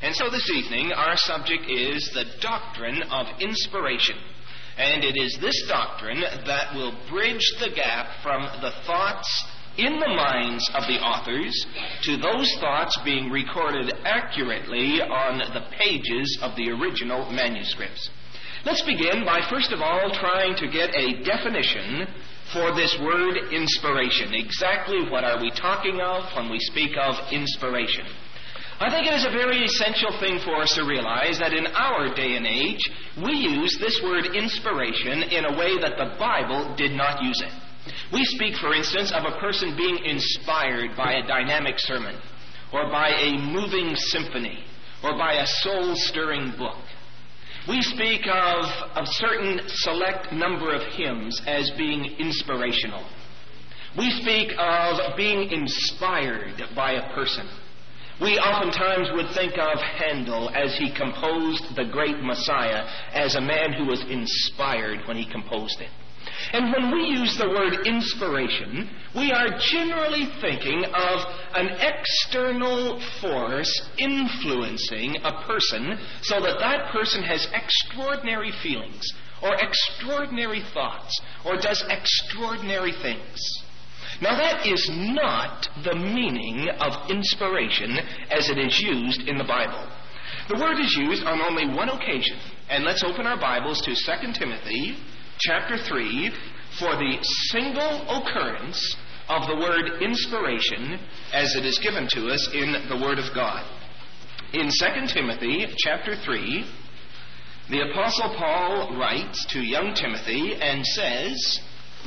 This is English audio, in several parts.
And so this evening, our subject is the doctrine of inspiration. And it is this doctrine that will bridge the gap from the thoughts in the minds of the authors to those thoughts being recorded accurately on the pages of the original manuscripts. Let's begin by first of all trying to get a definition for this word inspiration. Exactly what are we talking of when we speak of inspiration? I think it is a very essential thing for us to realize that in our day and age, we use this word inspiration in a way that the Bible did not use it. We speak, for instance, of a person being inspired by a dynamic sermon, or by a moving symphony, or by a soul-stirring book. We speak of a certain select number of hymns as being inspirational. We speak of being inspired by a person. We oftentimes would think of Handel as he composed the great Messiah as a man who was inspired when he composed it. And when we use the word inspiration, we are generally thinking of an external force influencing a person so that that person has extraordinary feelings or extraordinary thoughts or does extraordinary things. Now that is not the meaning of inspiration as it is used in the Bible. The word is used on only one occasion, and let's open our Bibles to 2 Timothy chapter 3 for the single occurrence of the word inspiration as it is given to us in the Word of God. In 2 Timothy chapter 3, the Apostle Paul writes to young Timothy and says,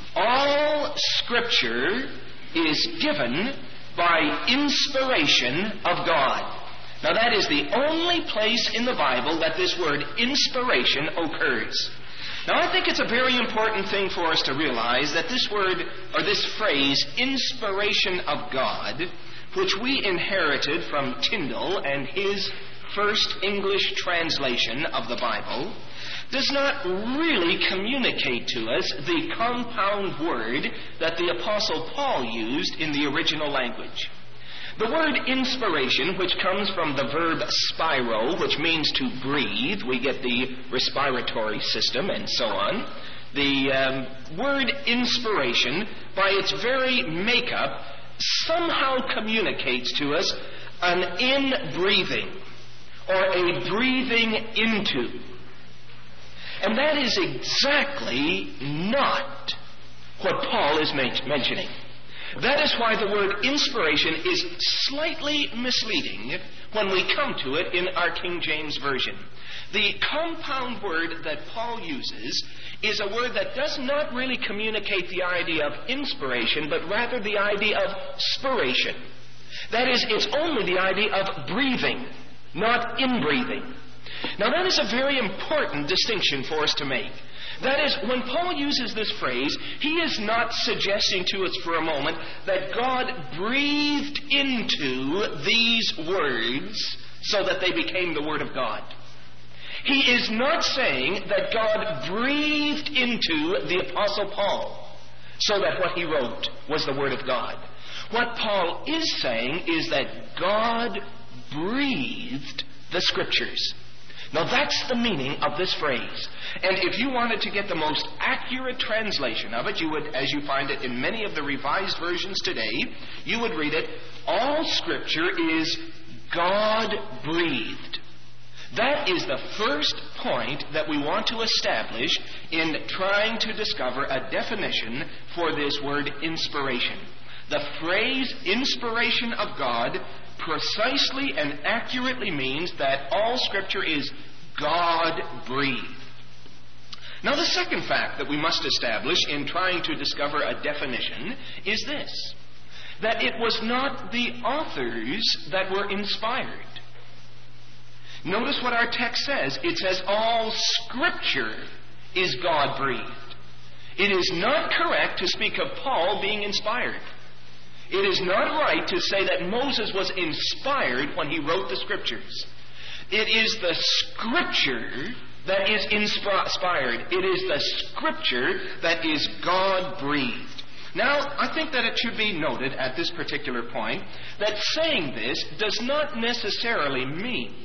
"All Scripture is given by inspiration of God." Now that is the only place in the Bible that this word inspiration occurs. Now I think it's a very important thing for us to realize that this word, or this phrase, inspiration of God, which we inherited from Tyndale and his first English translation of the Bible, does not really communicate to us the compound word that the Apostle Paul used in the original language. The word inspiration, which comes from the verb spiro, which means to breathe, we get the respiratory system and so on. The word inspiration, by its very makeup, somehow communicates to us an in-breathing or a breathing into. And that is exactly not what Paul is mentioning. That is why the word inspiration is slightly misleading when we come to it in our King James Version. The compound word that Paul uses is a word that does not really communicate the idea of inspiration, but rather the idea of spiration. That is, it's only the idea of breathing, not in-breathing. Now that is a very important distinction for us to make. That is, when Paul uses this phrase, he is not suggesting to us for a moment that God breathed into these words so that they became the Word of God. He is not saying that God breathed into the Apostle Paul so that what he wrote was the Word of God. What Paul is saying is that God breathed the Scriptures. Now that's the meaning of this phrase. And if you wanted to get the most accurate translation of it, you would, as you find it in many of the revised versions today, you would read it, "All Scripture is God-breathed." That is the first point that we want to establish in trying to discover a definition for this word inspiration. The phrase inspiration of God precisely and accurately means that all Scripture is God-breathed. Now, the second fact that we must establish in trying to discover a definition is this, that it was not the authors that were inspired. Notice what our text says. It says, all Scripture is God-breathed. It is not correct to speak of Paul being inspired. It is not right to say that Moses was inspired when he wrote the Scriptures. It is the Scripture that is inspired. It is the Scripture that is God-breathed. Now, I think that it should be noted at this particular point that saying this does not necessarily mean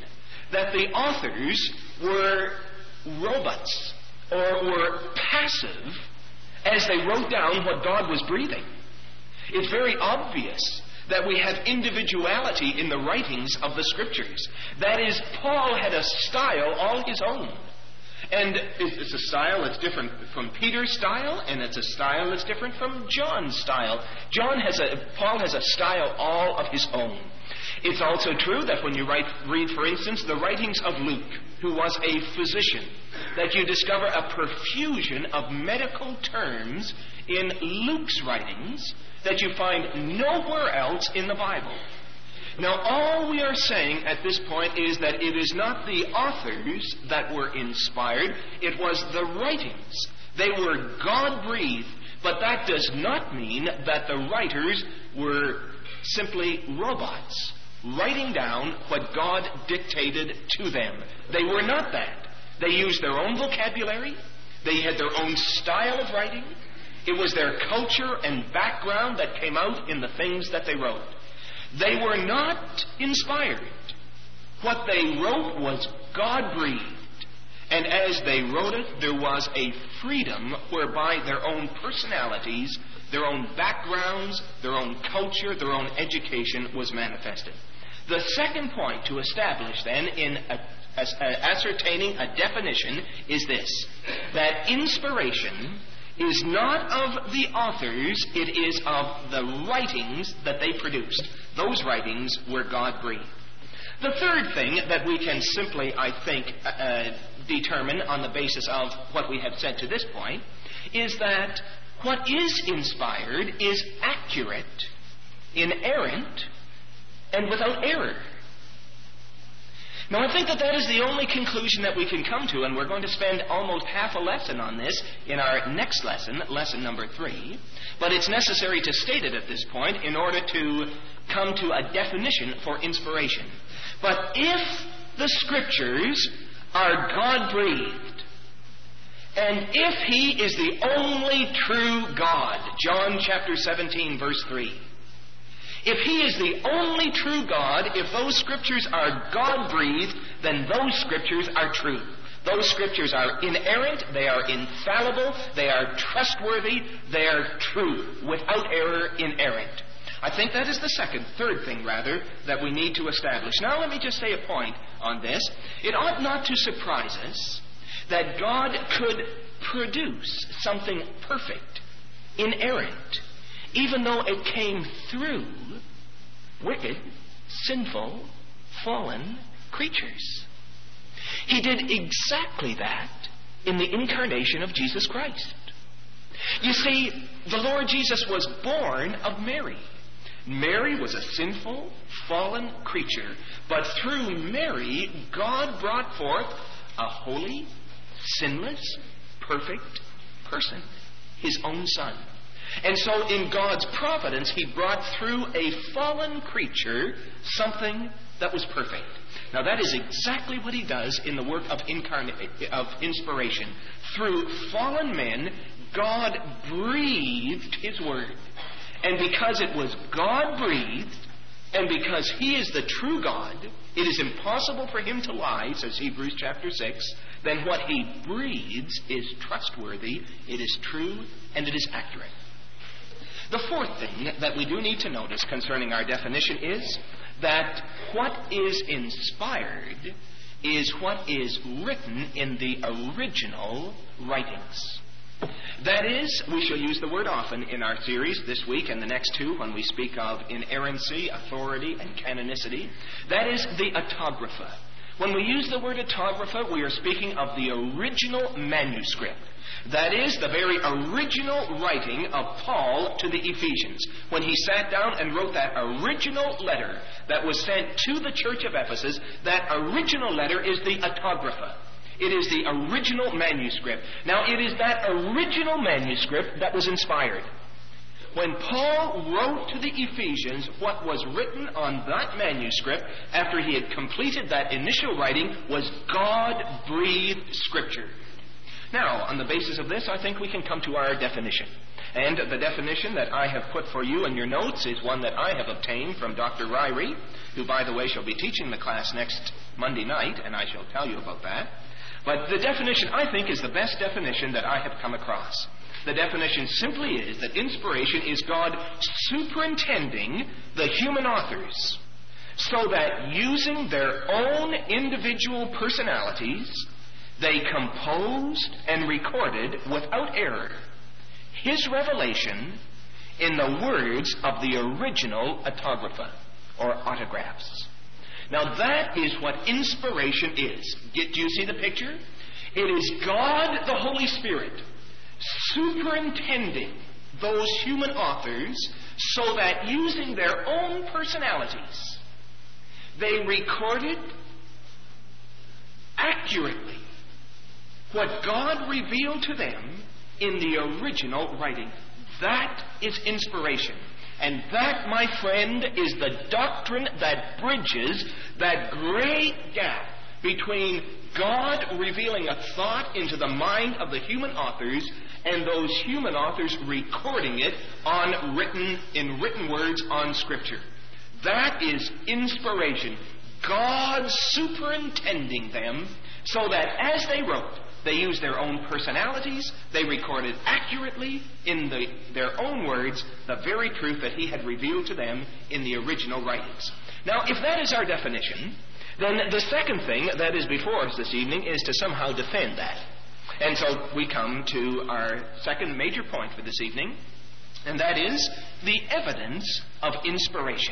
that the authors were robots or were passive as they wrote down what God was breathing. It's very obvious that we have individuality in the writings of the Scriptures. That is, Paul had a style all his own. And it's a style that's different from Peter's style, and it's a style that's different from John's style. Paul has a style all of his own. It's also true that when you read, for instance, the writings of Luke, who was a physician, that you discover a profusion of medical terms in Luke's writings that you find nowhere else in the Bible. Now, all we are saying at this point is that it is not the authors that were inspired, it was the writings. They were God-breathed, but that does not mean that the writers were simply robots, writing down what God dictated to them. They were not that. They used their own vocabulary. They had their own style of writing. It was their culture and background that came out in the things that they wrote. They were not inspired. What they wrote was God-breathed. And as they wrote it, there was a freedom whereby their own personalities, their own backgrounds, their own culture, their own education was manifested. The second point to establish then in ascertaining a definition is this, that inspiration is not of the authors, it is of the writings that they produced. Those writings were God-breathed. The third thing that we can simply, I think, determine on the basis of what we have said to this point is that what is inspired is accurate, inerrant, and without error. Now, I think that that is the only conclusion that we can come to, and we're going to spend almost half a lesson on this in our next lesson, lesson number 3. But it's necessary to state it at this point in order to come to a definition for inspiration. But if the Scriptures are God-breathed, and if He is the only true God, John chapter 17, verse 3, if He is the only true God, if those Scriptures are God-breathed, then those Scriptures are true. Those Scriptures are inerrant, they are infallible, they are trustworthy, they are true, without error, inerrant. I think that is the third thing, that we need to establish. Now let me just say a point on this. It ought not to surprise us that God could produce something perfect, inerrant, even though it came through wicked, sinful, fallen creatures. He did exactly that in the incarnation of Jesus Christ. You see, the Lord Jesus was born of Mary. Mary was a sinful, fallen creature, but through Mary, God brought forth a holy, sinless, perfect person, His own Son. And so in God's providence, He brought through a fallen creature something that was perfect. Now that is exactly what He does in the work of inspiration. Through fallen men, God breathed His Word. And because it was God-breathed, and because He is the true God, it is impossible for Him to lie, says Hebrews chapter 6. Then what He breathes is trustworthy, it is true, and it is accurate. The fourth thing that we do need to notice concerning our definition is that what is inspired is what is written in the original writings. That is, we shall use the word often in our series this week and the next two when we speak of inerrancy, authority, and canonicity. That is the autographa. When we use the word autographa, we are speaking of the original manuscript. That is, the very original writing of Paul to the Ephesians. When he sat down and wrote that original letter that was sent to the church of Ephesus, that original letter is the autographa. It is the original manuscript. Now, it is that original manuscript that was inspired. When Paul wrote to the Ephesians, what was written on that manuscript after he had completed that initial writing was God-breathed Scripture. Now, on the basis of this, I think we can come to our definition. And the definition that I have put for you in your notes is one that I have obtained from Dr. Ryrie. who, by the way, shall be teaching the class next Monday night, and I shall tell you about that. But the definition, I think, is the best definition that I have come across. The definition simply is that inspiration is God superintending the human authors so that using their own individual personalities, they composed and recorded without error His revelation in the words of the original autographa or autographs. Now that is what inspiration is. Do you see the picture? It is God the Holy Spirit superintending those human authors so that using their own personalities, they recorded accurately what God revealed to them in the original writing. That is inspiration. And that, my friend, is the doctrine that bridges that great gap between God revealing a thought into the mind of the human authors and those human authors recording it in written words on Scripture. That is inspiration. God superintending them so that as they wrote, they used their own personalities. They recorded accurately in their own words the very truth that He had revealed to them in the original writings. Now, if that is our definition, then the second thing that is before us this evening is to somehow defend that. And so we come to our second major point for this evening, and that is the evidence of inspiration.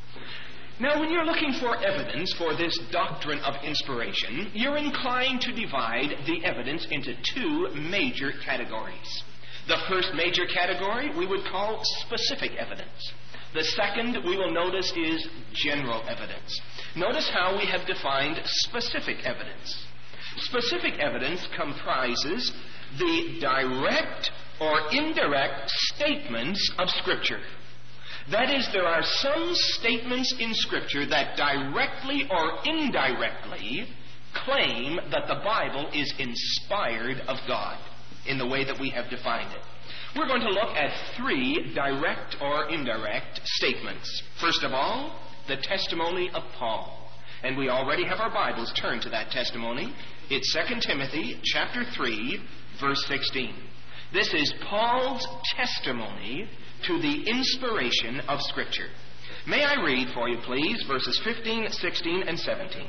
Now, when you're looking for evidence for this doctrine of inspiration, you're inclined to divide the evidence into two major categories. The first major category we would call specific evidence. The second we will notice is general evidence. Notice how we have defined specific evidence. Specific evidence comprises the direct or indirect statements of Scripture. That is, there are some statements in Scripture that directly or indirectly claim that the Bible is inspired of God in the way that we have defined it. We're going to look at three direct or indirect statements. First of all, the testimony of Paul. And we already have our Bibles turned to that testimony. It's 2 Timothy chapter 3, verse 16. This is Paul's testimony to the inspiration of Scripture. May I read for you, please, verses 15, 16, and 17.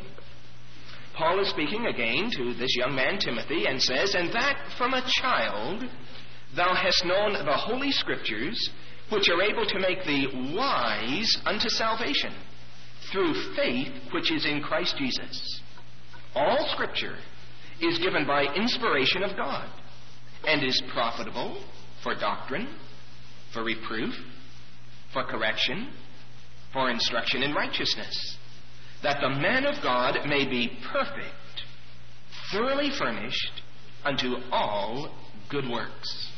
Paul is speaking again to this young man, Timothy, and says, "And that from a child thou hast known the Holy Scriptures, which are able to make thee wise unto salvation, through faith which is in Christ Jesus. All Scripture is given by inspiration of God, and is profitable for doctrine, for reproof, for correction, for instruction in righteousness, that the man of God may be perfect, thoroughly furnished unto all good works."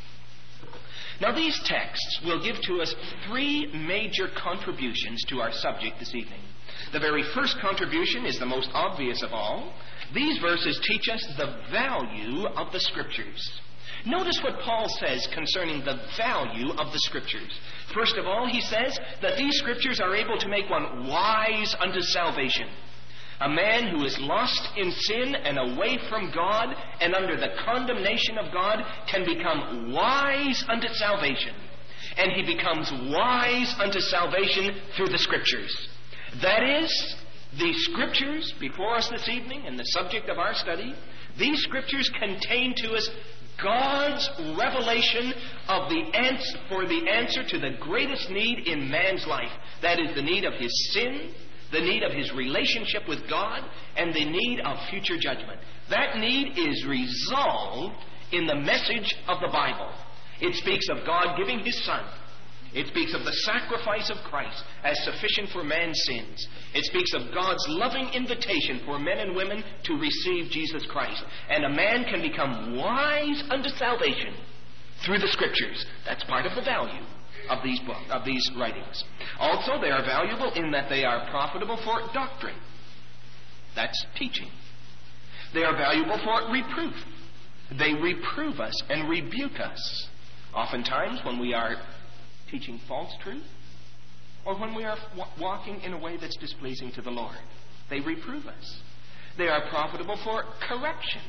Now, these texts will give to us three major contributions to our subject this evening. The very first contribution is the most obvious of all. These verses teach us the value of the Scriptures. Notice what Paul says concerning the value of the Scriptures. First of all, he says that these Scriptures are able to make one wise unto salvation. A man who is lost in sin and away from God and under the condemnation of God can become wise unto salvation. And he becomes wise unto salvation through the Scriptures. That is, the Scriptures before us this evening and the subject of our study, these Scriptures contain to us God's revelation of the answer to the greatest need in man's life. That is the need of his sin, the need of his relationship with God, and the need of future judgment. That need is resolved in the message of the Bible. It speaks of God giving His Son. It speaks of the sacrifice of Christ as sufficient for man's sins. It speaks of God's loving invitation for men and women to receive Jesus Christ. And a man can become wise unto salvation through the Scriptures. That's part of the value of these writings. Also, they are valuable in that they are profitable for doctrine. That's teaching. They are valuable for reproof. They reprove us and rebuke us. Oftentimes, when we are teaching false truth or when we are walking in a way that's displeasing to the Lord. They reprove us. They are profitable for correction.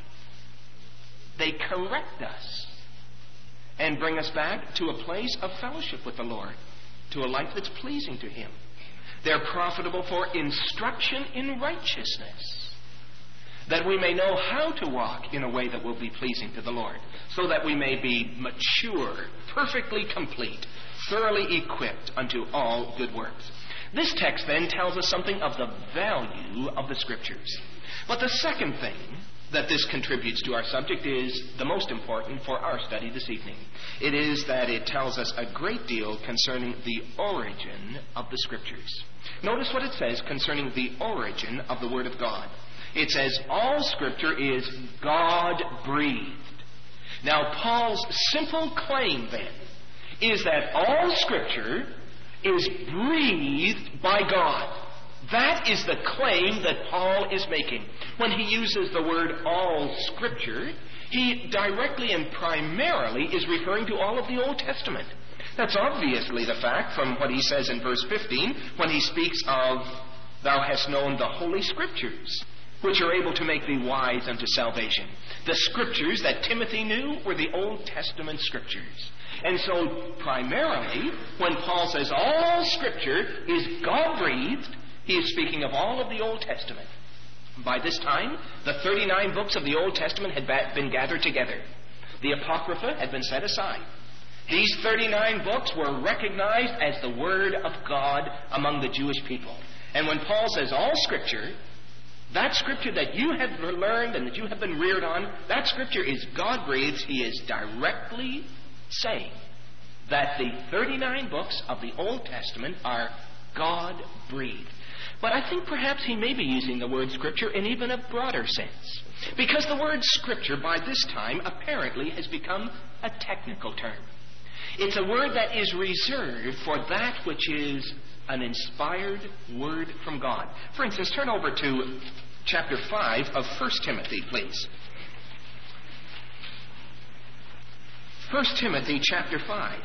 They correct us and bring us back to a place of fellowship with the Lord, to a life that's pleasing to Him. They're profitable for instruction in righteousness, that we may know how to walk in a way that will be pleasing to the Lord, so that we may be mature, perfectly complete, thoroughly equipped unto all good works. This text then tells us something of the value of the Scriptures. But the second thing that this contributes to our subject is the most important for our study this evening. It is that it tells us a great deal concerning the origin of the Scriptures. Notice what it says concerning the origin of the Word of God. It says, all Scripture is God-breathed. Now, Paul's simple claim, then, is that all Scripture is breathed by God. That is the claim that Paul is making. When he uses the word all Scripture, he directly and primarily is referring to all of the Old Testament. That's obviously the fact from what he says in verse 15 when he speaks of, thou hast known the Holy Scriptures, which are able to make thee wise unto salvation. The Scriptures that Timothy knew were the Old Testament Scriptures. And so, primarily, when Paul says all Scripture is God-breathed, he is speaking of all of the Old Testament. By this time, the 39 books of the Old Testament had been gathered together. The Apocrypha had been set aside. These 39 books were recognized as the Word of God among the Jewish people. And when Paul says all Scripture, that Scripture that you have learned and that you have been reared on, that Scripture is God-breathed. He is directly saying that the 39 books of the Old Testament are God-breathed. But I think perhaps he may be using the word Scripture in even a broader sense, because the word Scripture by this time apparently has become a technical term. It's a word that is reserved for that which is an inspired word from God. For instance, turn over to chapter 5 of 1 Timothy, please. 1 Timothy chapter 5.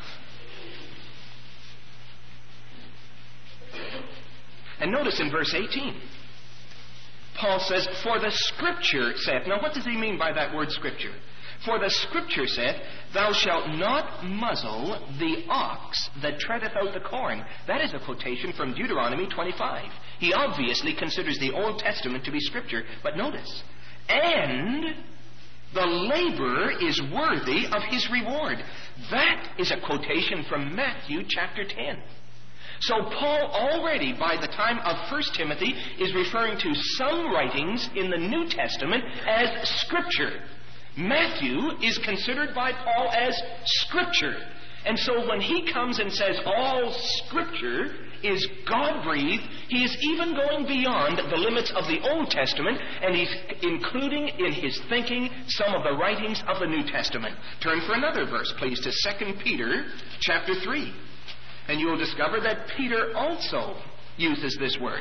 And notice in verse 18, Paul says, for the Scripture saith. Now what does he mean by that word Scripture? For the Scripture saith, thou shalt not muzzle the ox that treadeth out the corn. That is a quotation from Deuteronomy 25. He obviously considers the Old Testament to be Scripture. But notice, and the laborer is worthy of his reward. That is a quotation from Matthew chapter 10. So Paul already, by the time of 1 Timothy, is referring to some writings in the New Testament as Scripture. Matthew is considered by Paul as Scripture. And so when he comes and says all Scripture is God-breathed, he is even going beyond the limits of the Old Testament, and he's including in his thinking some of the writings of the New Testament. Turn for another verse, please, to 2 Peter chapter 3. And you will discover that Peter also uses this word.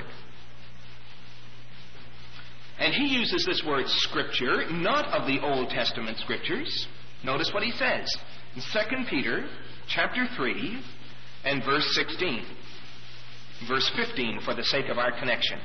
And he uses this word Scripture, not of the Old Testament Scriptures. Notice what he says in 2 Peter chapter 3 and verse 16. Verse 15 for the sake of our connection.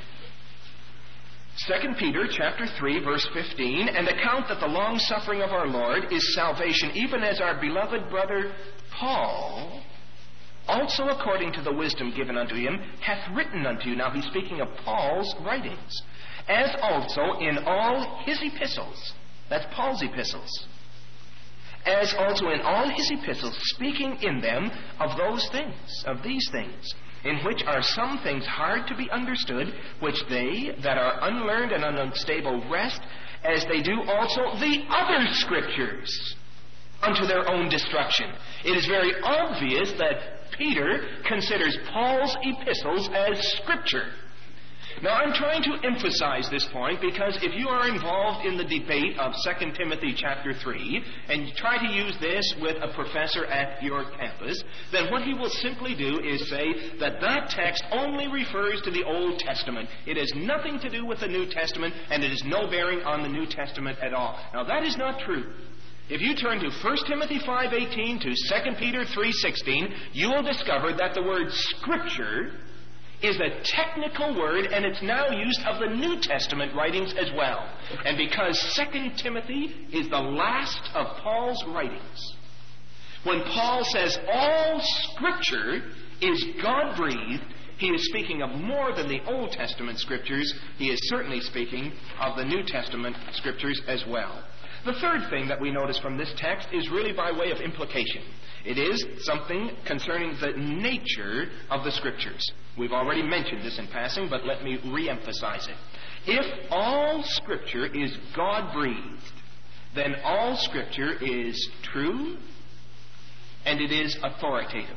2 Peter chapter 3 verse 15, and account that the long suffering of our Lord is salvation, even as our beloved brother Paul also according to the wisdom given unto him, hath written unto you. Now he's speaking of Paul's writings. As also in all his epistles. That's Paul's epistles. As also in all his epistles, speaking in them of those things, of these things, in which are some things hard to be understood, which they that are unlearned and unstable wrest, as they do also the other Scriptures, unto their own destruction. It is very obvious that Peter considers Paul's epistles as Scripture. Now, I'm trying to emphasize this point because if you are involved in the debate of 2 Timothy chapter 3 and you try to use this with a professor at your campus, then what he will simply do is say that that text only refers to the Old Testament. It has nothing to do with the New Testament, and it has no bearing on the New Testament at all. Now, that is not true. If you turn to 1 Timothy 5:18 to 2 Peter 3:16, you will discover that the word Scripture is a technical word, and it's now used of the New Testament writings as well. And because 2 Timothy is the last of Paul's writings, when Paul says all Scripture is God-breathed, he is speaking of more than the Old Testament Scriptures. He is certainly speaking of the New Testament Scriptures as well. The third thing that we notice from this text is really by way of implication. It is something concerning the nature of the Scriptures. We've already mentioned this in passing, but let me re-emphasize it. If all Scripture is God-breathed, then all Scripture is true and it is authoritative.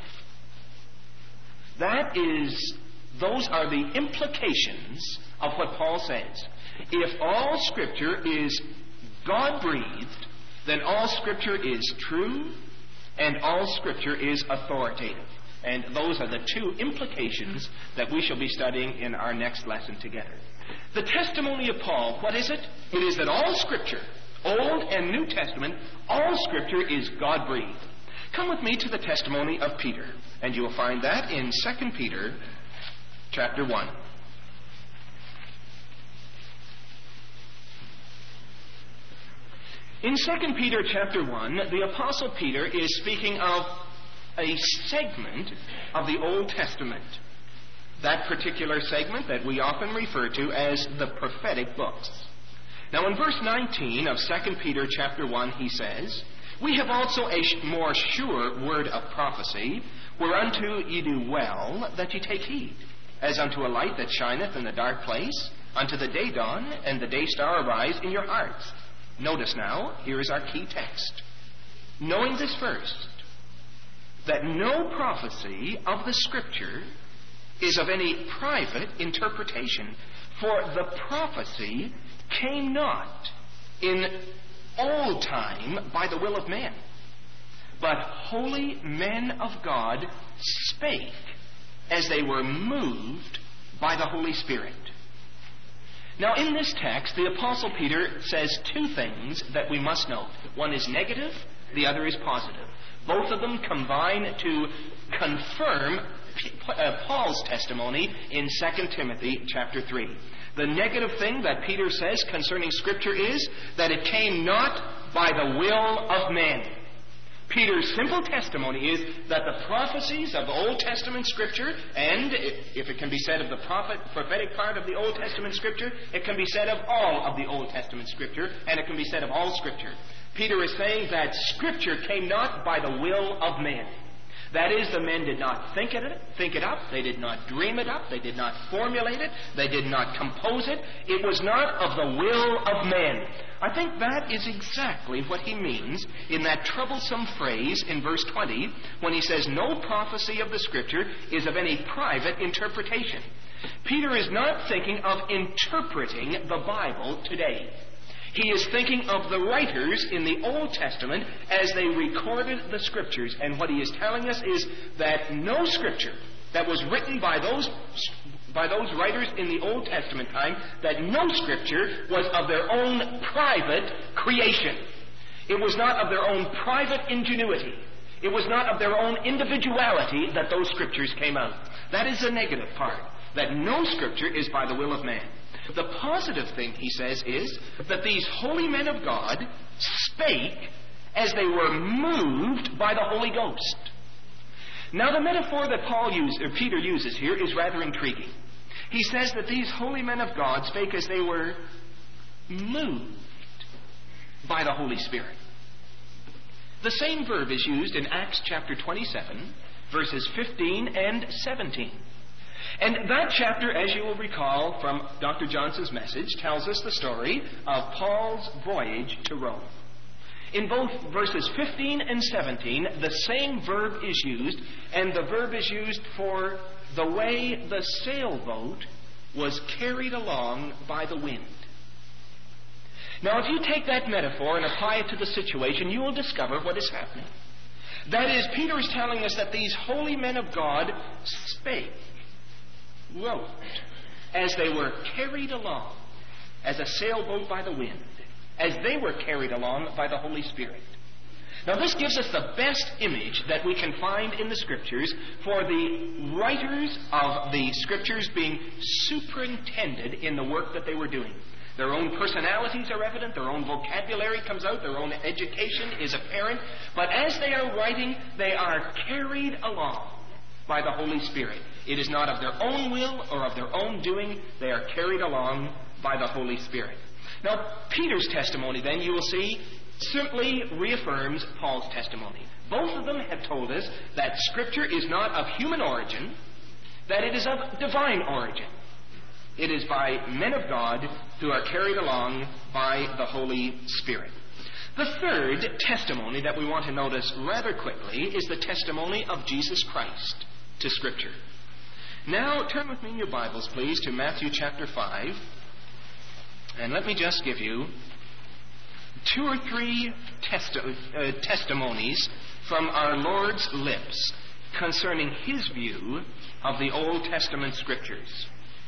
Those are the implications of what Paul says. If all Scripture is God-breathed, then all Scripture is true and all Scripture is authoritative. And those are the two implications that we shall be studying in our next lesson together. The testimony of Paul, what is it? It is that all Scripture, Old and New Testament, all Scripture is God-breathed. Come with me to the testimony of Peter, and you will find that in 2 Peter chapter 1. In 2 Peter chapter 1, the Apostle Peter is speaking of a segment of the Old Testament. That particular segment that we often refer to as the prophetic books. Now in verse 19 of 2 Peter chapter 1, he says, "We have also a more sure word of prophecy, whereunto ye do well that ye take heed, as unto a light that shineth in the dark place, unto the day dawn and the day star arise in your hearts." Notice now, here is our key text. Knowing this first, that no prophecy of the Scripture is of any private interpretation, for the prophecy came not in old time by the will of man, but holy men of God spake as they were moved by the Holy Spirit. Now in this text, the Apostle Peter says two things that we must note. One is negative, the other is positive. Both of them combine to confirm Paul's testimony in 2 Timothy chapter 3. The negative thing that Peter says concerning Scripture is that it came not by the will of man. Peter's simple testimony is that the prophecies of the Old Testament Scripture, and if it can be said of the prophetic part of the Old Testament Scripture, it can be said of all of the Old Testament Scripture, and it can be said of all Scripture. Peter is saying that Scripture came not by the will of man. That is, the men did not think it up, they did not dream it up, they did not formulate it, they did not compose it. It was not of the will of man. I think that is exactly what he means in that troublesome phrase in verse 20 when he says, "No prophecy of the Scripture is of any private interpretation." Peter is not thinking of interpreting the Bible today. He is thinking of the writers in the Old Testament as they recorded the Scriptures. And what he is telling us is that no Scripture that was written by those writers in the Old Testament time, that no Scripture was of their own private creation. It was not of their own private ingenuity. It was not of their own individuality that those Scriptures came out. That is the negative part, that no Scripture is by the will of man. The positive thing, he says, is that these holy men of God spake as they were moved by the Holy Ghost. Now, the metaphor that Peter uses here is rather intriguing. He says that these holy men of God spake as they were moved by the Holy Spirit. The same verb is used in Acts chapter 27, verses 15 and 17. And that chapter, as you will recall from Dr. Johnson's message, tells us the story of Paul's voyage to Rome. In both verses 15 and 17, the same verb is used, and the verb is used for the way the sailboat was carried along by the wind. Now, if you take that metaphor and apply it to the situation, you will discover what is happening. That is, Peter is telling us that these holy men of God spake, wrote, as they were carried along as a sailboat by the wind, as they were carried along by the Holy Spirit. Now, this gives us the best image that we can find in the Scriptures for the writers of the Scriptures being superintended in the work that they were doing. Their own personalities are evident, their own vocabulary comes out, their own education is apparent, but as they are writing, they are carried along by the Holy Spirit. It is not of their own will or of their own doing, they are carried along by the Holy Spirit. Now, Peter's testimony, then, you will see, simply reaffirms Paul's testimony. Both of them have told us that Scripture is not of human origin, that it is of divine origin. It is by men of God who are carried along by the Holy Spirit. The third testimony that we want to notice rather quickly is the testimony of Jesus Christ to Scripture. Now, turn with me in your Bibles, please, to Matthew chapter 5. And let me just give you 2 or 3 testimonies from our Lord's lips concerning His view of the Old Testament Scriptures.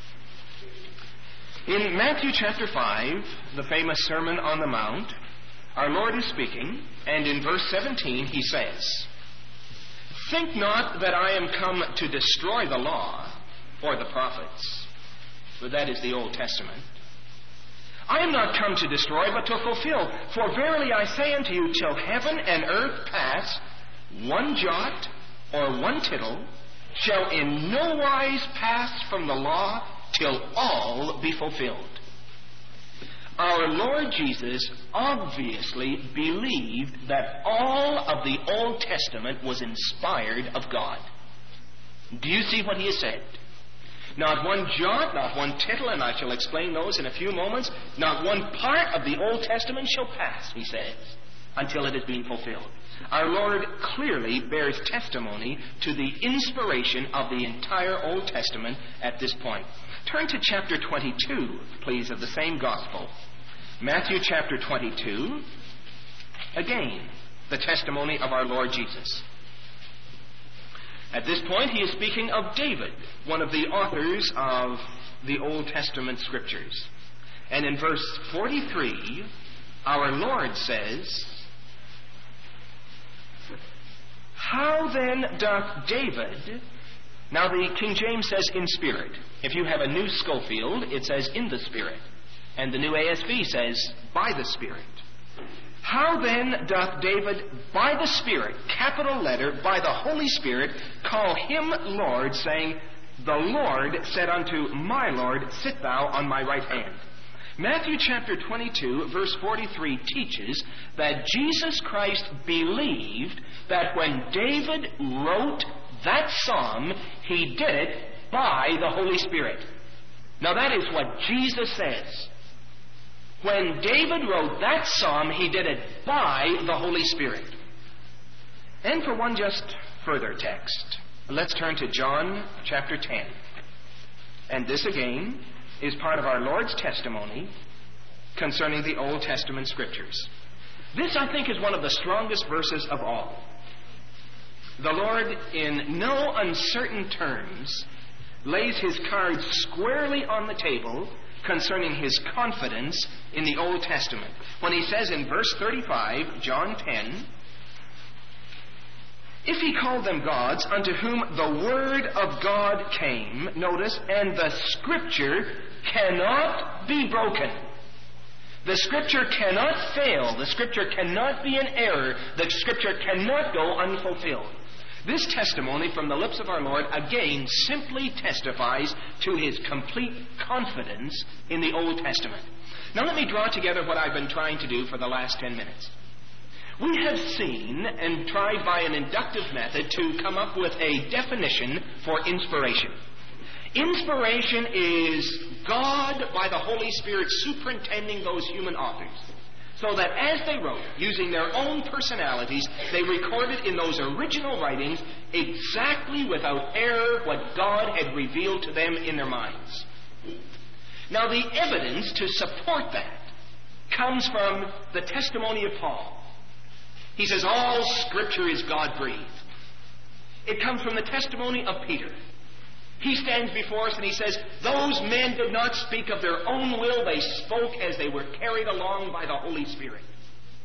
In Matthew chapter 5, the famous Sermon on the Mount, our Lord is speaking, and in verse 17 He says, "Think not that I am come to destroy the law or the prophets," for that is the Old Testament. "I am not come to destroy, but to fulfill. For verily I say unto you, till heaven and earth pass, one jot or one tittle shall in no wise pass from the law till all be fulfilled." Our Lord Jesus obviously believed that all of the Old Testament was inspired of God. Do you see what He has said? Not one jot, not one tittle, and I shall explain those in a few moments, not one part of the Old Testament shall pass, He says, until it is being fulfilled. Our Lord clearly bears testimony to the inspiration of the entire Old Testament at this point. Turn to chapter 22, please, of the same Gospel. Matthew chapter 22. Again, the testimony of our Lord Jesus. At this point, He is speaking of David, one of the authors of the Old Testament Scriptures. And in verse 43, our Lord says, "How then doth David..." Now the King James says in spirit. If you have a new Schofield, it says in the Spirit. And the new ASV says by the Spirit. "How then doth David by the Spirit," capital letter, by the Holy Spirit, "call Him Lord, saying, The Lord said unto my Lord, Sit thou on my right hand." Matthew chapter 22, verse 43 teaches that Jesus Christ believed that when David wrote that psalm, he did it by the Holy Spirit. Now that is what Jesus says. When David wrote that psalm, he did it by the Holy Spirit. And for one just further text, let's turn to John chapter 10. And this again is part of our Lord's testimony concerning the Old Testament Scriptures. This, I think, is one of the strongest verses of all. The Lord, in no uncertain terms, lays His cards squarely on the table concerning His confidence in the Old Testament. When He says in verse 35, John 10, "If He called them gods, unto whom the Word of God came," notice, "and the Scripture cannot be broken." The Scripture cannot fail. The Scripture cannot be in error. The Scripture cannot go unfulfilled. This testimony from the lips of our Lord again simply testifies to His complete confidence in the Old Testament. Now let me draw together what I've been trying to do for the last 10 minutes. We have seen and tried by an inductive method to come up with a definition for inspiration. Inspiration is God, by the Holy Spirit, superintending those human authors, so that as they wrote, using their own personalities, they recorded in those original writings exactly without error what God had revealed to them in their minds. Now, the evidence to support that comes from the testimony of Paul. He says, all Scripture is God-breathed. It comes from the testimony of Peter. He stands before us and he says, those men did not speak of their own will, they spoke as they were carried along by the Holy Spirit.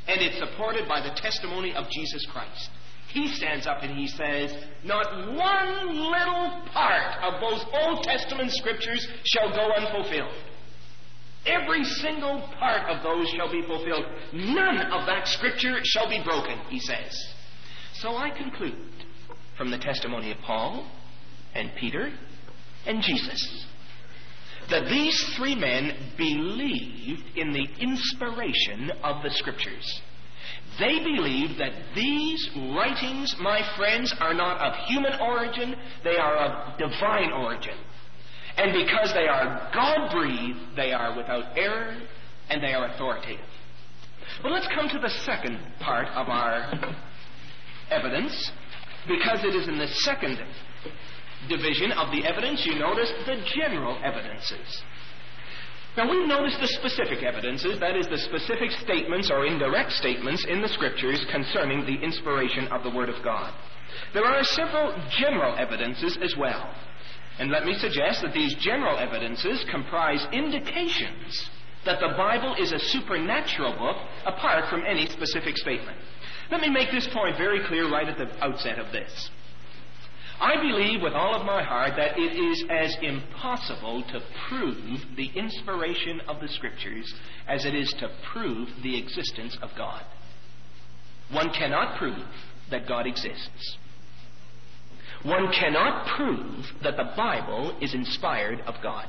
And it's supported by the testimony of Jesus Christ. He stands up and he says, not one little part of those Old Testament scriptures shall go unfulfilled. Every single part of those shall be fulfilled. None of that scripture shall be broken, he says. So I conclude from the testimony of Paul and Peter and Jesus that these three men believed in the inspiration of the scriptures. They believed that these writings, my friends, are not of human origin, they are of divine origin. And because they are God-breathed, they are without error, and they are authoritative. Well, let's come to the second part of our evidence, because it is in the second division of the evidence you notice the general evidences. Now, we've noticed the specific evidences, that is, the specific statements or indirect statements in the Scriptures concerning the inspiration of the Word of God. There are several general evidences as well. And let me suggest that these general evidences comprise indications that the Bible is a supernatural book apart from any specific statement. Let me make this point very clear right at the outset of this. I believe with all of my heart that it is as impossible to prove the inspiration of the Scriptures as it is to prove the existence of God. One cannot prove that God exists. One cannot prove that the Bible is inspired of God.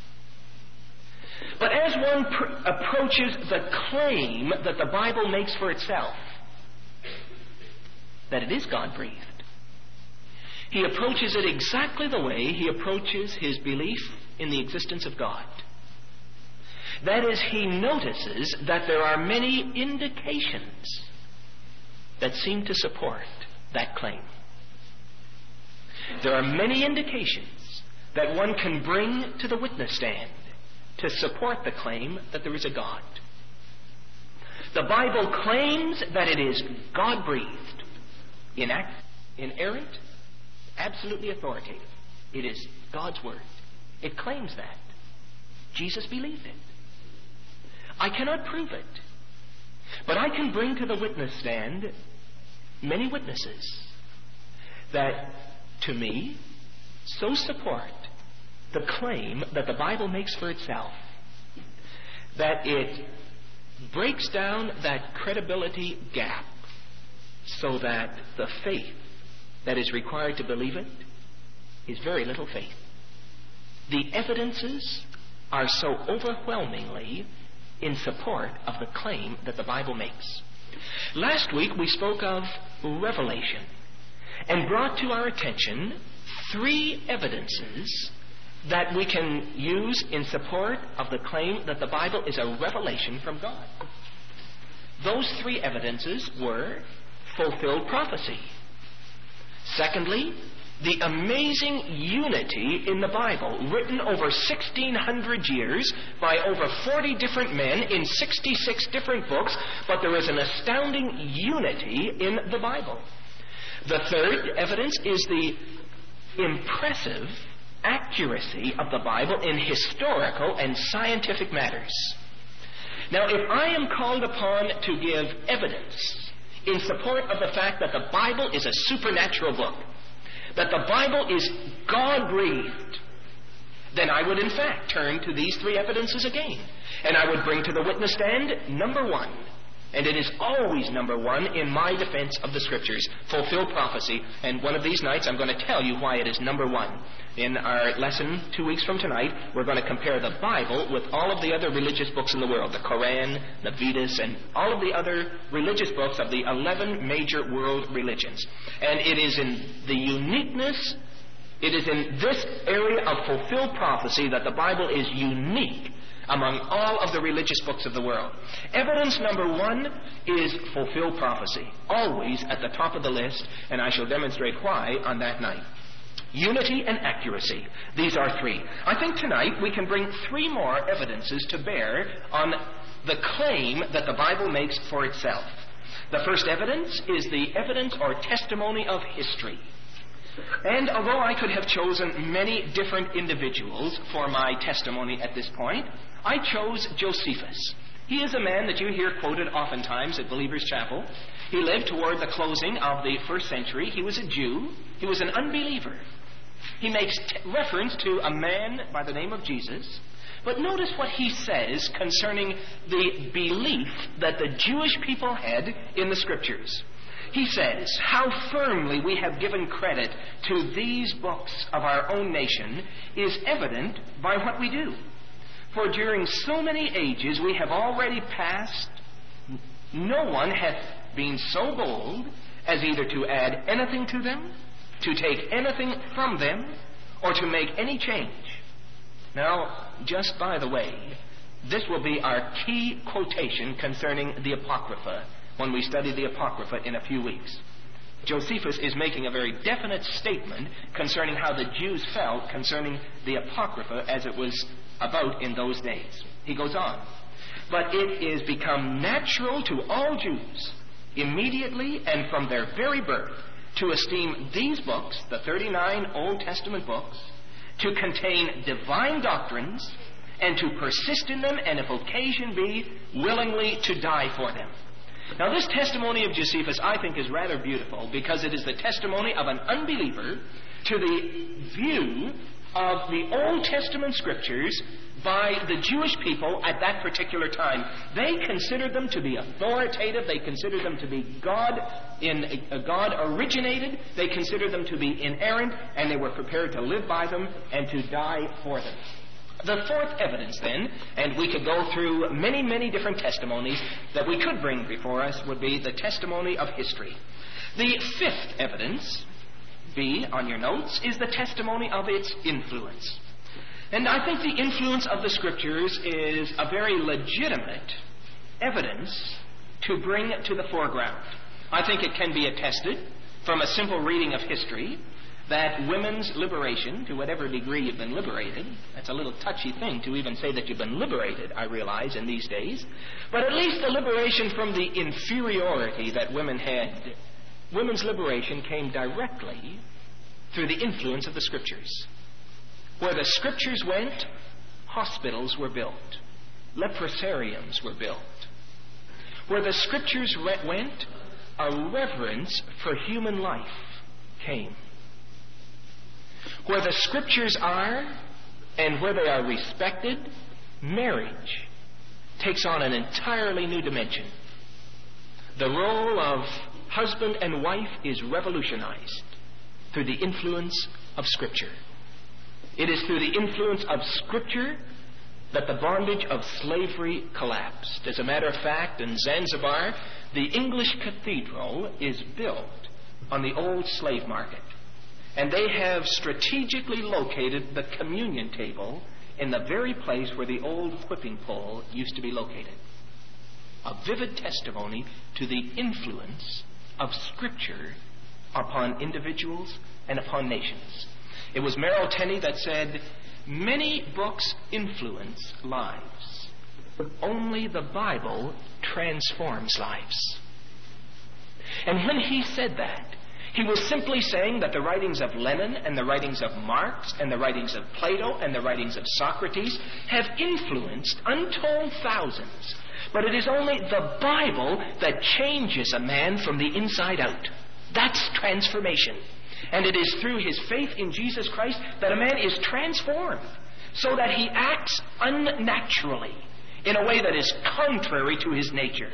But as one approaches the claim that the Bible makes for itself, that it is God-breathed, he approaches it exactly the way he approaches his belief in the existence of God. That is, he notices that there are many indications that seem to support that claim. There are many indications that one can bring to the witness stand to support the claim that there is a God. The Bible claims that it is God-breathed, inerrant, absolutely authoritative. It is God's Word. It claims that. Jesus believed it. I cannot prove it, but I can bring to the witness stand many witnesses that, to me, so support the claim that the Bible makes for itself that it breaks down that credibility gap so that the faith that is required to believe it is very little faith. The evidences are so overwhelmingly in support of the claim that the Bible makes. Last week we spoke of revelation and brought to our attention three evidences that we can use in support of the claim that the Bible is a revelation from God. Those three evidences were fulfilled prophecy. Secondly, the amazing unity in the Bible, written over 1,600 years by over 40 different men in 66 different books, but there is an astounding unity in the Bible. The third evidence is the impressive accuracy of the Bible in historical and scientific matters. Now, if I am called upon to give evidence in support of the fact that the Bible is a supernatural book, that the Bible is God-breathed, then I would in fact turn to these three evidences again. And I would bring to the witness stand number one. And it is always number one in my defense of the Scriptures, fulfilled prophecy. And one of these nights I'm going to tell you why it is number one. In our lesson 2 weeks from tonight, we're going to compare the Bible with all of the other religious books in the world, the Koran, the Vedas, and all of the other religious books of the 11 major world religions. And it is in the uniqueness, it is in this area of fulfilled prophecy that the Bible is unique among all of the religious books of the world. Evidence number one is fulfilled prophecy, always at the top of the list, and I shall demonstrate why on that night. Unity and accuracy. These are three. I think tonight we can bring three more evidences to bear on the claim that the Bible makes for itself. The first evidence is the evidence or testimony of history. And although I could have chosen many different individuals for my testimony at this point, I chose Josephus. He is a man that you hear quoted oftentimes at Believers' Chapel. He lived toward the closing of the first century. He was a Jew. He was an unbeliever. He makes reference to a man by the name of Jesus. But notice what he says concerning the belief that the Jewish people had in the Scriptures. He says, how firmly we have given credit to these books of our own nation is evident by what we do. For during so many ages we have already passed, no one hath been so bold as either to add anything to them, to take anything from them, or to make any change. Now, just by the way, this will be our key quotation concerning the Apocrypha when we study the Apocrypha in a few weeks. Josephus is making a very definite statement concerning how the Jews felt concerning the Apocrypha as it was about in those days. He goes on, but it is become natural to all Jews, immediately and from their very birth, to esteem these books, the 39 Old Testament books, to contain divine doctrines, and to persist in them, and if occasion be, willingly to die for them. Now, this testimony of Josephus, I think, is rather beautiful, because it is the testimony of an unbeliever to the view of the Old Testament Scriptures by the Jewish people at that particular time. They considered them to be authoritative. They considered them to be God originated. They considered them to be inerrant, and they were prepared to live by them and to die for them. The fourth evidence, then, and we could go through many, many different testimonies that we could bring before us, would be the testimony of history. The fifth evidence, B, on your notes, is the testimony of its influence. And I think the influence of the Scriptures is a very legitimate evidence to bring to the foreground. I think it can be attested from a simple reading of history that women's liberation, to whatever degree you've been liberated, that's a little touchy thing to even say that you've been liberated, I realize, in these days, but at least the liberation from the inferiority that women had, women's liberation came directly through the influence of the Scriptures. Where the Scriptures went, hospitals were built. Leprosariums were built. Where the Scriptures went, a reverence for human life came. Where the Scriptures are, and where they are respected, marriage takes on an entirely new dimension. The role of husband and wife is revolutionized through the influence of Scripture. It is through the influence of Scripture that the bondage of slavery collapsed. As a matter of fact, in Zanzibar, the English cathedral is built on the old slave market. And they have strategically located the communion table in the very place where the old whipping pole used to be located. A vivid testimony to the influence of Scripture upon individuals and upon nations. It was Merrill Tenney that said, many books influence lives. Only the Bible transforms lives. And when he said that, he was simply saying that the writings of Lenin and the writings of Marx and the writings of Plato and the writings of Socrates have influenced untold thousands. But it is only the Bible that changes a man from the inside out. That's transformation. And it is through his faith in Jesus Christ that a man is transformed so that he acts unnaturally in a way that is contrary to his nature.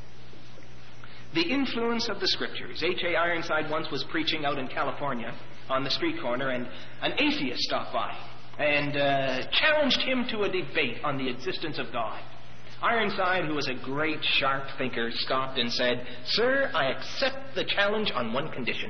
The influence of the Scriptures. H.A. Ironside once was preaching out in California on the street corner, and an atheist stopped by and challenged him to a debate on the existence of God. Ironside, who was a great sharp thinker, stopped and said, "Sir, I accept the challenge on one condition.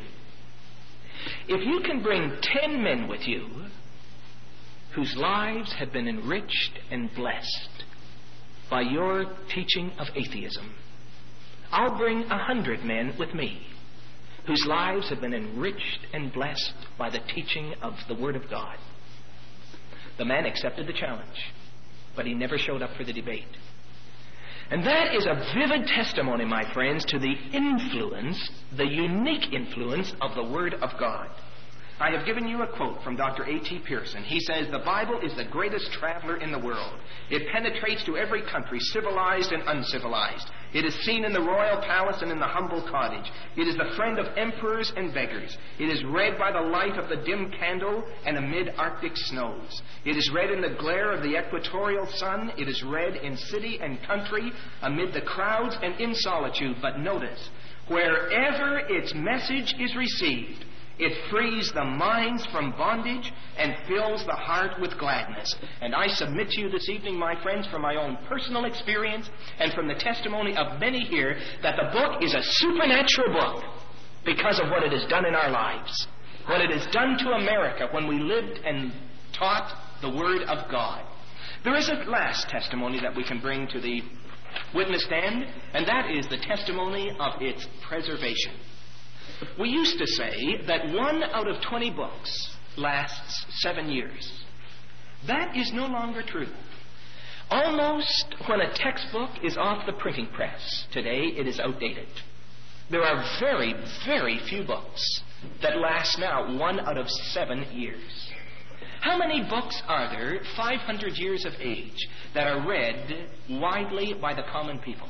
If you can bring 10 men with you whose lives have been enriched and blessed by your teaching of atheism, I'll bring 100 men with me whose lives have been enriched and blessed by the teaching of the Word of God." The man accepted the challenge, but he never showed up for the debate. And that is a vivid testimony, my friends, to the influence, the unique influence of the Word of God. I have given you a quote from Dr. A.T. Pearson. He says, "The Bible is the greatest traveler in the world. It penetrates to every country, civilized and uncivilized. It is seen in the royal palace and in the humble cottage. It is the friend of emperors and beggars. It is read by the light of the dim candle and amid Arctic snows. It is read in the glare of the equatorial sun. It is read in city and country, amid the crowds and in solitude. But notice, wherever its message is received, it frees the minds from bondage and fills the heart with gladness." And I submit to you this evening, my friends, from my own personal experience and from the testimony of many here, that the book is a supernatural book because of what it has done in our lives, what it has done to America when we lived and taught the Word of God. There is a last testimony that we can bring to the witness stand, and that is the testimony of its preservation. We used to say that 1 out of 20 books lasts 7 years. That is no longer true. Almost when a textbook is off the printing press, today it is outdated. There are very, very few books that last now 1 out of 7 years. How many books are there 500 years of age that are read widely by the common people?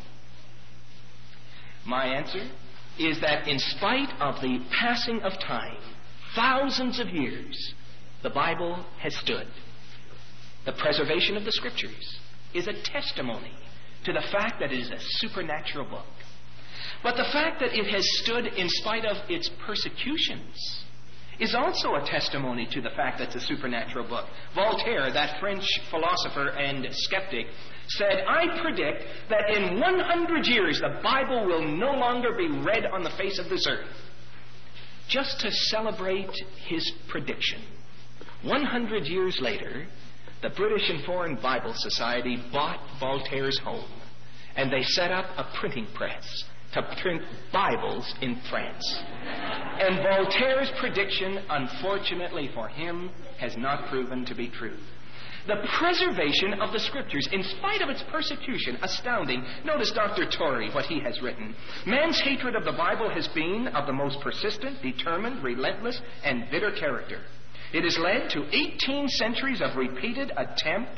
My answer is that in spite of the passing of time, thousands of years, the Bible has stood. The preservation of the Scriptures is a testimony to the fact that it is a supernatural book. But the fact that it has stood in spite of its persecutions is also a testimony to the fact that it's a supernatural book. Voltaire, that French philosopher and skeptic, said, "I predict that in 100 years the Bible will no longer be read on the face of this earth." Just to celebrate his prediction, 100 years later, the British and Foreign Bible Society bought Voltaire's home, and they set up a printing press to print Bibles in France. And Voltaire's prediction, unfortunately for him, has not proven to be true. The preservation of the Scriptures, in spite of its persecution, astounding. Notice Dr. Torrey, what he has written. "Man's hatred of the Bible has been of the most persistent, determined, relentless, and bitter character. It has led to 18 centuries of repeated attempt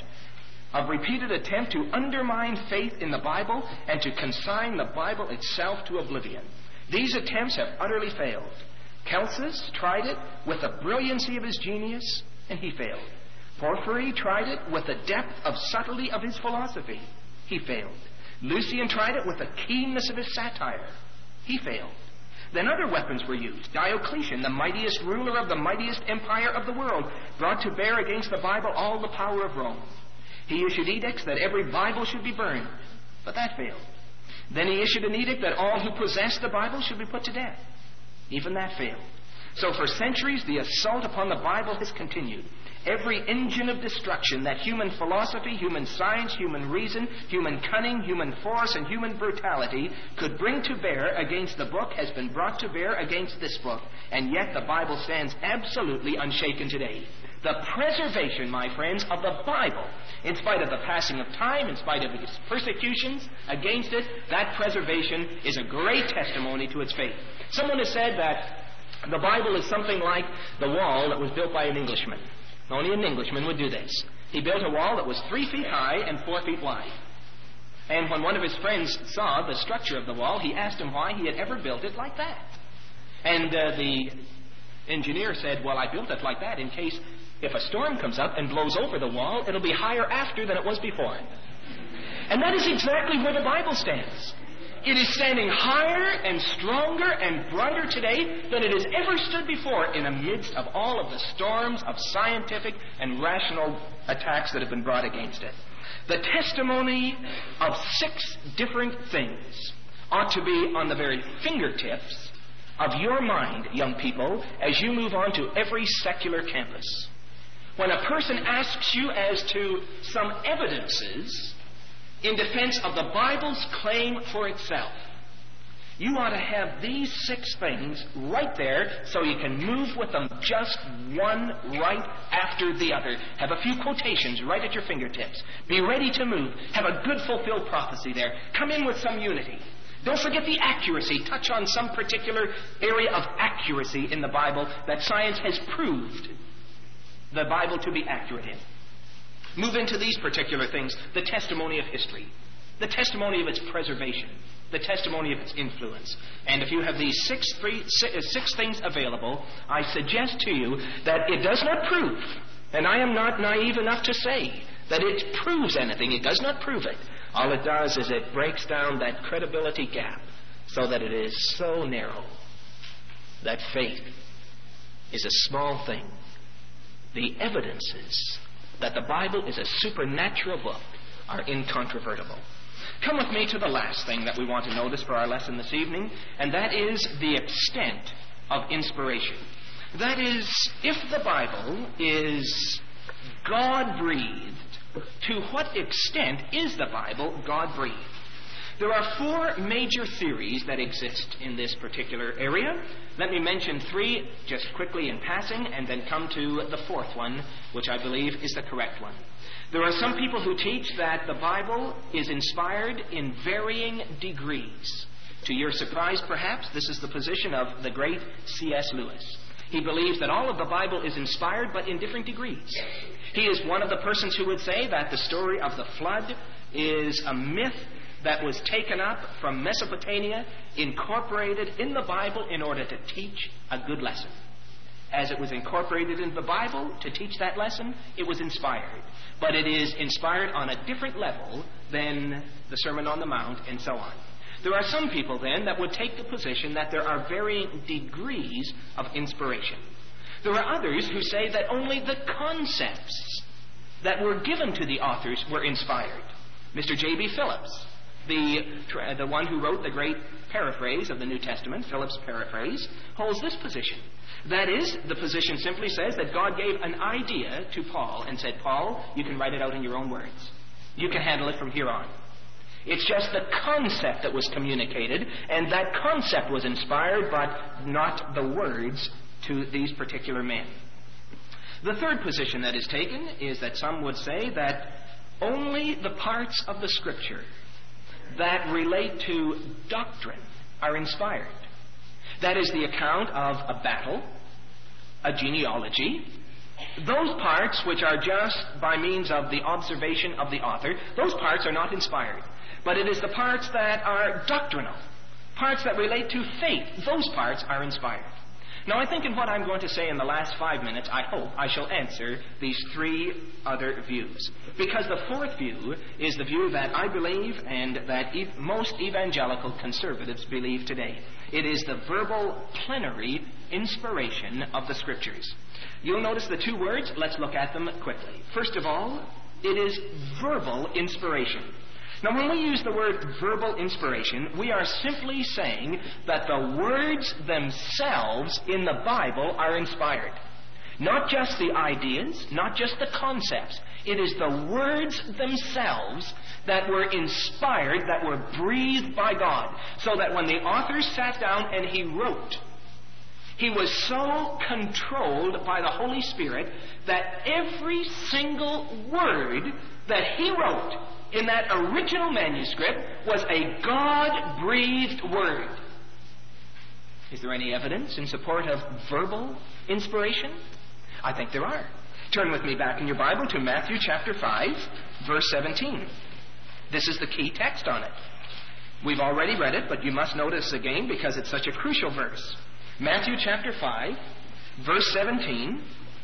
to undermine faith in the Bible and to consign the Bible itself to oblivion. These attempts have utterly failed. Celsus tried it with the brilliancy of his genius, and he failed. Porphyry tried it with the depth of subtlety of his philosophy. He failed. Lucian tried it with the keenness of his satire. He failed. Then other weapons were used. Diocletian, the mightiest ruler of the mightiest empire of the world, brought to bear against the Bible all the power of Rome. He issued edicts that every Bible should be burned, but that failed. Then he issued an edict that all who possessed the Bible should be put to death. Even that failed. So for centuries, the assault upon the Bible has continued. Every engine of destruction that human philosophy, human science, human reason, human cunning, human force, and human brutality could bring to bear against the book has been brought to bear against this book, and yet the Bible stands absolutely unshaken today. The preservation, my friends, of the Bible, in spite of the passing of time, in spite of its persecutions against it, that preservation is a great testimony to its faith. Someone has said that the Bible is something like the wall that was built by an Englishman. Only an Englishman would do this. He built a wall that was 3 feet high and 4 feet wide. And when one of his friends saw the structure of the wall, he asked him why he had ever built it like that. And the engineer said, "Well, I built it like that in case if a storm comes up and blows over the wall, it'll be higher after than it was before." And that is exactly where the Bible stands. It is standing higher and stronger and brighter today than it has ever stood before in the midst of all of the storms of scientific and rational attacks that have been brought against it. The testimony of 6 different things ought to be on the very fingertips of your mind, young people, as you move on to every secular campus. When a person asks you as to some evidences in defense of the Bible's claim for itself, you ought to have these 6 things right there so you can move with them just one right after the other. Have a few quotations right at your fingertips. Be ready to move. Have a good fulfilled prophecy there. Come in with some unity. Don't forget the accuracy. Touch on some particular area of accuracy in the Bible that science has proved the Bible to be accurate in. Move into these particular things: the testimony of history, the testimony of its preservation, the testimony of its influence. And if you have these six things available, I suggest to you that it does not prove, and I am not naive enough to say that it proves anything. It does not prove it. All it does is it breaks down that credibility gap so that it is so narrow that faith is a small thing. The evidences that the Bible is a supernatural book are incontrovertible. Come with me to the last thing that we want to notice for our lesson this evening, and that is the extent of inspiration. That is, if the Bible is God-breathed, to what extent is the Bible God-breathed? There are four major theories that exist in this particular area. Let me mention three just quickly in passing, and then come to the fourth one, which I believe is the correct one. There are some people who teach that the Bible is inspired in varying degrees. To your surprise, perhaps, this is the position of the great C.S. Lewis. He believes that all of the Bible is inspired, but in different degrees. He is one of the persons who would say that the story of the flood is a myth that was taken up from Mesopotamia, incorporated in the Bible in order to teach a good lesson. As it was incorporated into the Bible to teach that lesson, it was inspired. But it is inspired on a different level than the Sermon on the Mount and so on. There are some people, then, that would take the position that there are varying degrees of inspiration. There are others who say that only the concepts that were given to the authors were inspired. Mr. J.B. Phillips, the one who wrote the great paraphrase of the New Testament, Phillips' paraphrase, holds this position. That is, the position simply says that God gave an idea to Paul and said, Paul, you can write it out in your own words. You can handle it from here on. It's just the concept that was communicated, and that concept was inspired, but not the words to these particular men. The third position that is taken is that some would say that only the parts of the Scripture that relate to doctrine are inspired. That is the account of a battle, a genealogy. Those parts which are just by means of the observation of the author, those parts are not inspired. But it is the parts that are doctrinal, parts that relate to faith, those parts are inspired. Now, I think in what I'm going to say in the last 5 minutes, I hope I shall answer these three other views. Because the fourth view is the view that I believe and that most evangelical conservatives believe today. It is the verbal plenary inspiration of the Scriptures. You'll notice the two words. Let's look at them quickly. First of all, it is verbal inspiration. Now, when we use the word verbal inspiration, we are simply saying that the words themselves in the Bible are inspired. Not just the ideas, not just the concepts. It is the words themselves that were inspired, that were breathed by God. So that when the author sat down and he wrote, he was so controlled by the Holy Spirit that every single word that he wrote in that original manuscript was a God-breathed word. Is there any evidence in support of verbal inspiration? I think there are. Turn with me back in your Bible to Matthew chapter 5, verse 17. This is the key text on it. We've already read it, but you must notice again because it's such a crucial verse. Matthew chapter 5, verse 17.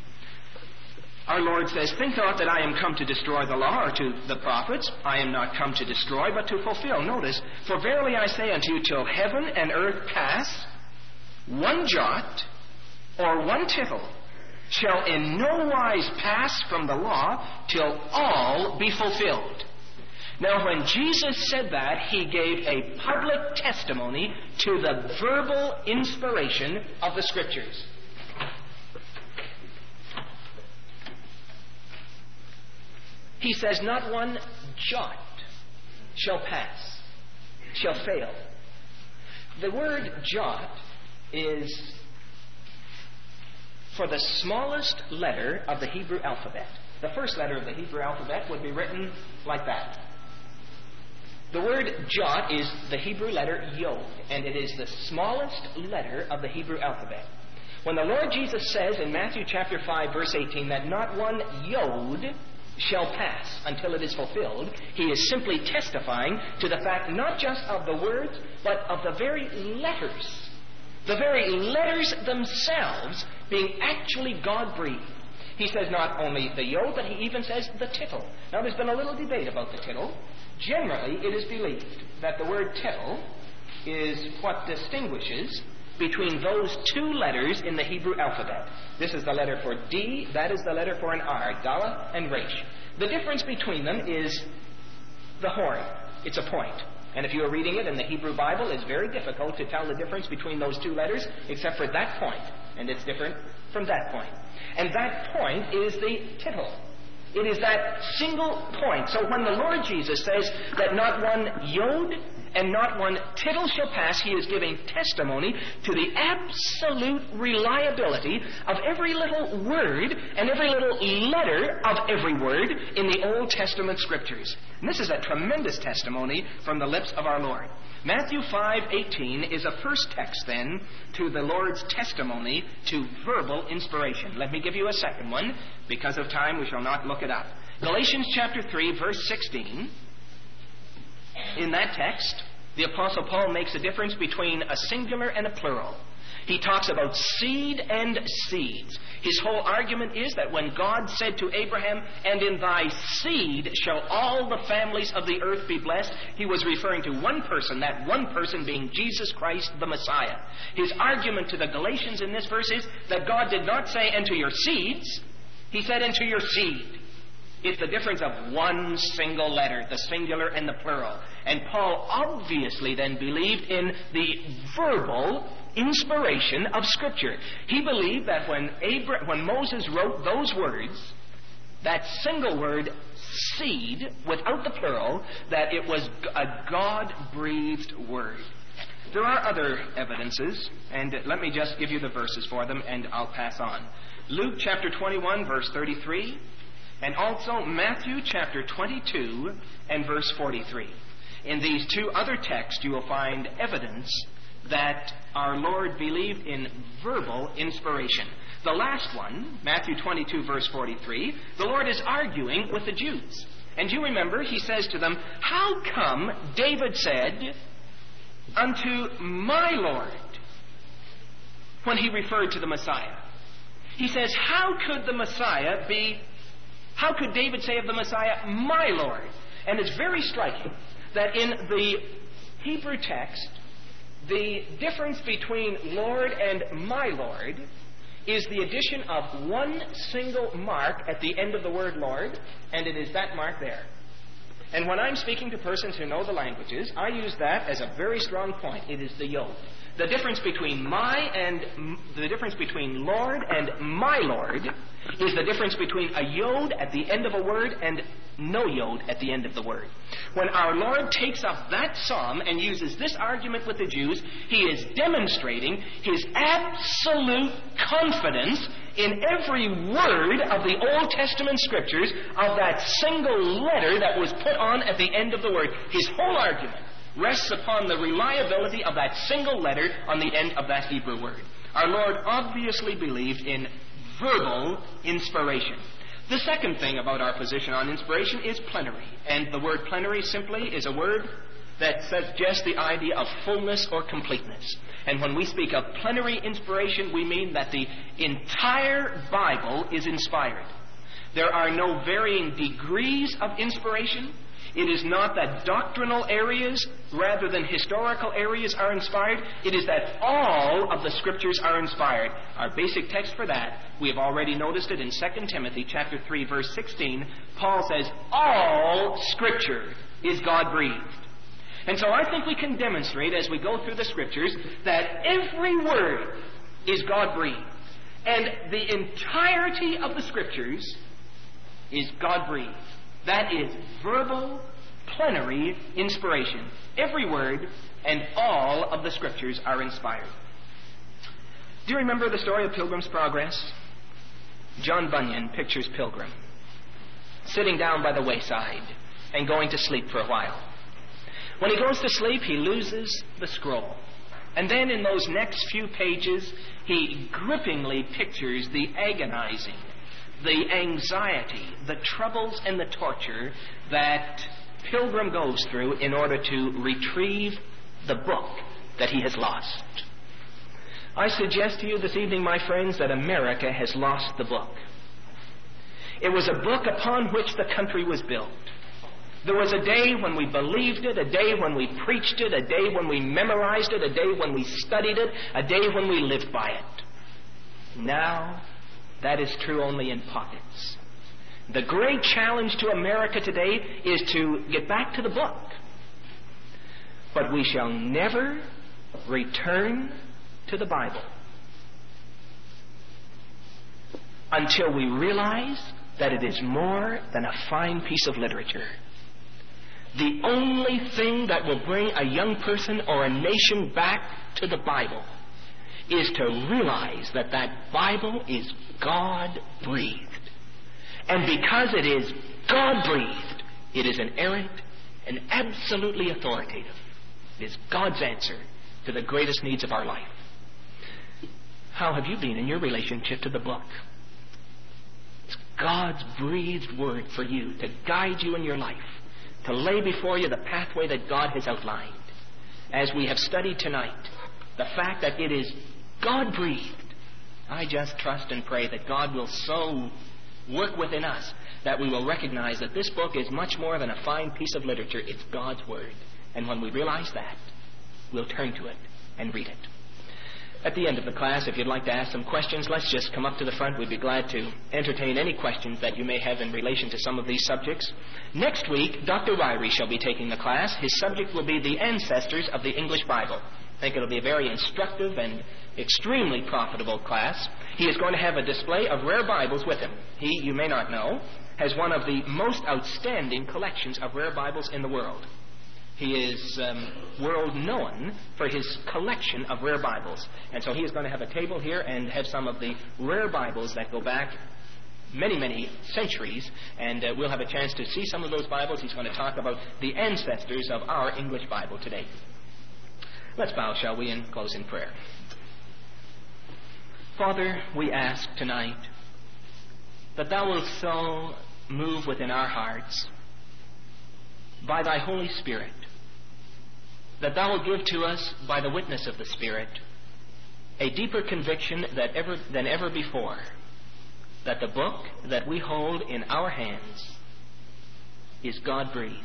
Our Lord says, "Think not that I am come to destroy the law or to the prophets. I am not come to destroy, but to fulfill." Notice, "For verily I say unto you, till heaven and earth pass, one jot or one tittle shall in no wise pass from the law till all be fulfilled." Now, when Jesus said that, he gave a public testimony to the verbal inspiration of the Scriptures. He says, not one jot shall pass, shall fail. The word jot is for the smallest letter of the Hebrew alphabet. The first letter of the Hebrew alphabet would be written like that. The word jot is the Hebrew letter yod, and it is the smallest letter of the Hebrew alphabet. When the Lord Jesus says in Matthew chapter 5, verse 18, that not one yod shall pass until it is fulfilled, he is simply testifying to the fact not just of the words, but of the very letters. The very letters themselves being actually God-breathed. He says not only the yod, but he even says the tittle. Now, there's been a little debate about the tittle. Generally, it is believed that the word tittle is what distinguishes between those two letters in the Hebrew alphabet. This is the letter for D, that is the letter for an R, Dalet and Resh. The difference between them is the horn. It's a point. And if you are reading it in the Hebrew Bible, it's very difficult to tell the difference between those two letters, except for that point. And it's different from that point. And that point is the tittle. It is that single point. So when the Lord Jesus says that not one yod and not one tittle shall pass, he is giving testimony to the absolute reliability of every little word and every little letter of every word in the Old Testament Scriptures. And this is a tremendous testimony from the lips of our Lord. Matthew 5:18 is a first text, then, to the Lord's testimony to verbal inspiration. Let me give you a second one. Because of time, we shall not look it up. Galatians chapter 3, verse 16. In that text, the Apostle Paul makes a difference between a singular and a plural. He talks about seed and seeds. His whole argument is that when God said to Abraham, "And in thy seed shall all the families of the earth be blessed," he was referring to one person, that one person being Jesus Christ the Messiah. His argument to the Galatians in this verse is that God did not say, "And to your seeds." He said, "And to your seed." It's the difference of one single letter, the singular and the plural. And Paul obviously then believed in the verbal inspiration of Scripture. He believed that when Moses wrote those words, that single word, seed, without the plural, that it was a God-breathed word. There are other evidences, and let me just give you the verses for them, and I'll pass on. Luke chapter 21, verse 33, and also Matthew chapter 22 and verse 43. In these two other texts, you will find evidence that our Lord believed in verbal inspiration. The last one, Matthew 22, verse 43, the Lord is arguing with the Jews. And you remember, he says to them, "How come David said, 'Unto my Lord,' when he referred to the Messiah?" He says, how could David say of the Messiah, "My Lord"? And it's very striking that in the Hebrew text, the difference between Lord and my Lord is the addition of one single mark at the end of the word Lord, and it is that mark there. And when I'm speaking to persons who know the languages, I use that as a very strong point. It is the yod. The difference between Lord and my Lord is the difference between a yod at the end of a word and no yod at the end of the word. When our Lord takes up that psalm and uses this argument with the Jews, he is demonstrating his absolute confidence in every word of the Old Testament Scriptures of that single letter that was put on at the end of the word. His whole argument rests upon the reliability of that single letter on the end of that Hebrew word. Our Lord obviously believed in verbal inspiration. The second thing about our position on inspiration is plenary. And the word plenary simply is a word that suggests the idea of fullness or completeness. And when we speak of plenary inspiration, we mean that the entire Bible is inspired. There are no varying degrees of inspiration. It is not that doctrinal areas rather than historical areas are inspired. It is that all of the Scriptures are inspired. Our basic text for that, we have already noticed it in 2 Timothy chapter 3, verse 16. Paul says, all Scripture is God-breathed. And so I think we can demonstrate as we go through the Scriptures that every word is God-breathed. And the entirety of the Scriptures is God-breathed. That is verbal, plenary inspiration. Every word and all of the Scriptures are inspired. Do you remember the story of Pilgrim's Progress? John Bunyan pictures Pilgrim sitting down by the wayside and going to sleep for a while. When he goes to sleep, he loses the scroll. And then in those next few pages, he grippingly pictures the agonizing, the anxiety, the troubles, and the torture that Pilgrim goes through in order to retrieve the book that he has lost. I suggest to you this evening, my friends, that America has lost the book. It was a book upon which the country was built. There was a day when we believed it, a day when we preached it, a day when we memorized it, a day when we studied it, a day when we lived by it. Now, that is true only in pockets. The great challenge to America today is to get back to the book. But we shall never return to the Bible until we realize that it is more than a fine piece of literature. The only thing that will bring a young person or a nation back to the Bible is to realize that that Bible is God-breathed. And because it is God-breathed, it is inerrant and absolutely authoritative. It is God's answer to the greatest needs of our life. How have you been in your relationship to the book? It's God's breathed word for you to guide you in your life, to lay before you the pathway that God has outlined. As we have studied tonight, the fact that it is God-breathed, I just trust and pray that God will so work within us that we will recognize that this book is much more than a fine piece of literature. It's God's Word. And when we realize that, we'll turn to it and read it. At the end of the class, if you'd like to ask some questions, let's just come up to the front. We'd be glad to entertain any questions that you may have in relation to some of these subjects. Next week, Dr. Ryrie shall be taking the class. His subject will be the ancestors of the English Bible. I think it'll be a very instructive and extremely profitable class. He is going to have a display of rare Bibles with him. He, you may not know, has one of the most outstanding collections of rare Bibles in the world. He is world known for his collection of rare Bibles. And so he is going to have a table here and have some of the rare Bibles that go back many, many centuries. And we'll have a chance to see some of those Bibles. He's going to talk about the ancestors of our English Bible today. Let's bow, shall we, and close in prayer. Father, we ask tonight that Thou wilt so move within our hearts by Thy Holy Spirit, that Thou wilt give to us, by the witness of the Spirit, a deeper conviction than ever before, that the book that we hold in our hands is God-breathed,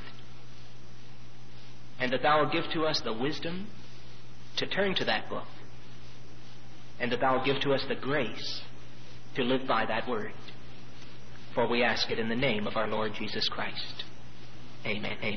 and that Thou wilt give to us the wisdom to turn to that book, and that Thou wilt give to us the grace to live by that word. For we ask it in the name of our Lord Jesus Christ. Amen. Amen.